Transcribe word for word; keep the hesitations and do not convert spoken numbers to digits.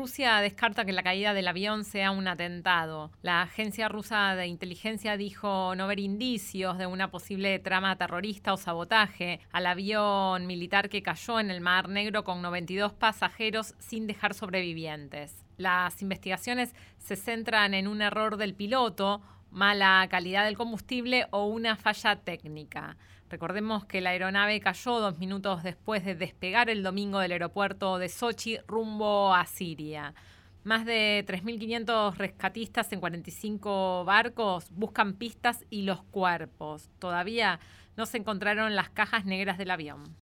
Rusia descarta que la caída del avión sea un atentado. La agencia rusa de inteligencia dijo no ver indicios de una posible trama terrorista o sabotaje al avión militar que cayó en el Mar Negro con noventa y dos pasajeros sin dejar sobrevivientes. Las investigaciones se centran en un error del piloto, mala calidad del combustible o una falla técnica. Recordemos que la aeronave cayó dos minutos después de despegar el domingo del aeropuerto de Sochi rumbo a Siria. Más de tres mil quinientos rescatistas en cuarenta y cinco barcos buscan pistas y los cuerpos. Todavía no se encontraron las cajas negras del avión.